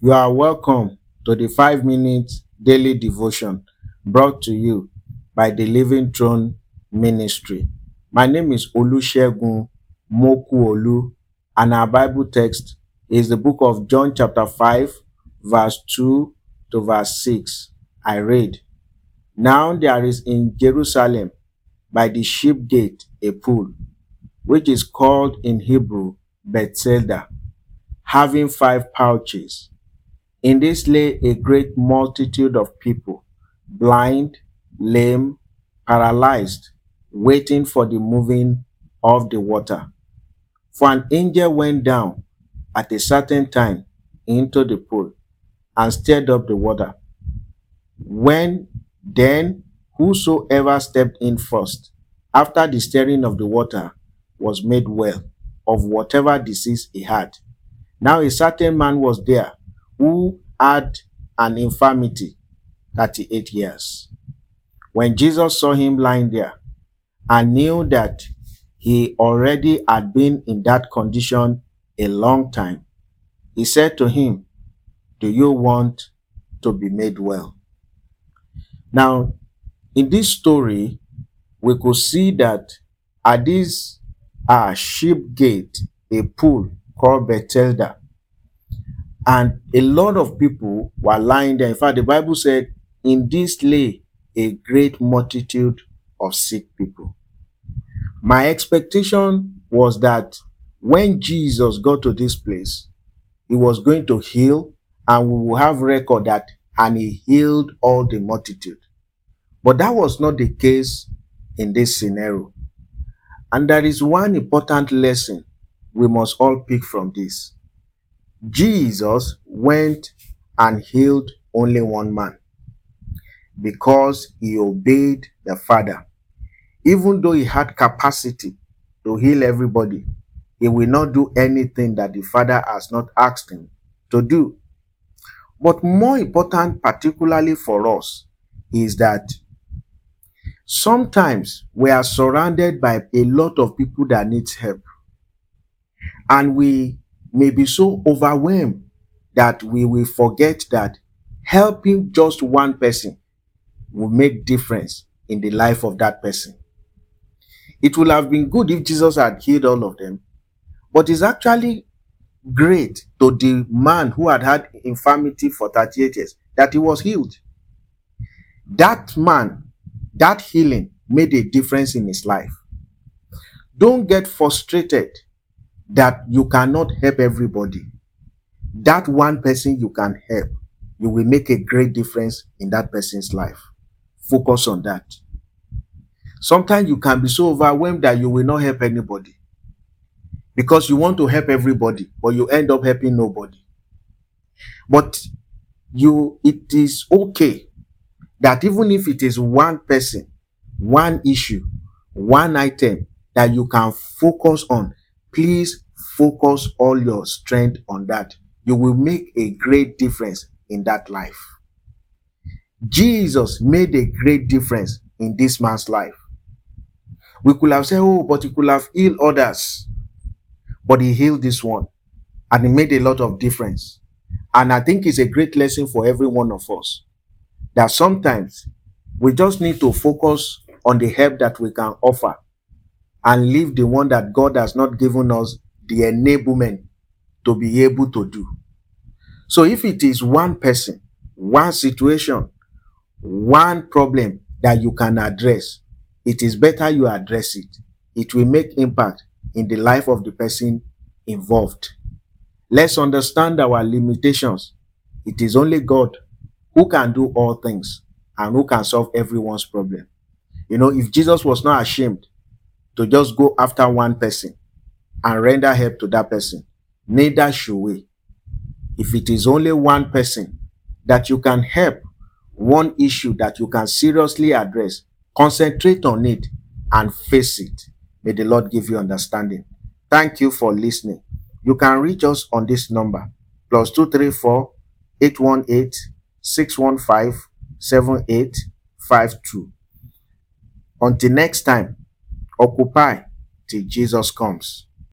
You are welcome to the 5 minute daily devotion brought to you by the Living Throne Ministry. My name is Olusegun Mokuolu, and our Bible text is the book of John, chapter 5, verse 2 to verse 6. I read, "Now there is in Jerusalem by the sheep gate a pool, which is called in Hebrew Bethesda, having 5 pouches. In this lay a great multitude of people, blind, lame, paralyzed, waiting for the moving of the water. For an angel went down at a certain time into the pool and stirred up the water. When then whosoever stepped in first, after the stirring of the water, was made well of whatever disease he had. Now a certain man was there who had an infirmity 38 years. When Jesus saw him lying there and knew that he already had been in that condition a long time, he said to him, 'Do you want to be made well?'" Now, in this story, we could see that at this sheep gate, a pool called Bethesda, and a lot of people were lying there. In fact, the Bible said, "In this lay a great multitude of sick people." My expectation was that when Jesus got to this place, he was going to heal, and we will have record that, and he healed all the multitude. But that was not the case in this scenario. And there is one important lesson we must all pick from this. Jesus went and healed only one man because he obeyed the Father. Even though he had capacity to heal everybody, he will not do anything that the Father has not asked him to do. But more important, particularly for us, is that sometimes we are surrounded by a lot of people that need help, and we may be so overwhelmed that we will forget that helping just one person will make difference in the life of that person. It would have been good if Jesus had healed all of them, but it's actually great to the man who had infirmity for 38 years that he was healed. That man, that healing made a difference in his life. Don't get frustrated that you cannot help everybody. That one person you can help, you will make a great difference in that person's life. Focus on that. Sometimes you can be so overwhelmed that you will not help anybody because you want to help everybody, but you end up helping nobody. But it is okay that even if it is one person, one issue, one item that you can focus on, please focus all your strength on that. You will make a great difference in that life. Jesus made a great difference in this man's life. We could have said, "Oh, but he could have healed others." But he healed this one, and he made a lot of difference. And I think it's a great lesson for every one of us that sometimes we just need to focus on the help that we can offer and leave the one that God has not given us the enablement to be able to do. So if it is one person, one situation, one problem that you can address, it is better you address it. It will make impact in the life of the person involved. Let's understand our limitations. It is only God who can do all things and who can solve everyone's problem. If Jesus was not ashamed to just go after one person and render help to that person, neither should we. If it is only one person that you can help, one issue that you can seriously address, concentrate on it and face it. May the Lord give you understanding. Thank you for listening. You can reach us on this number, +234 818 615 7852. Until next time, occupy till Jesus comes.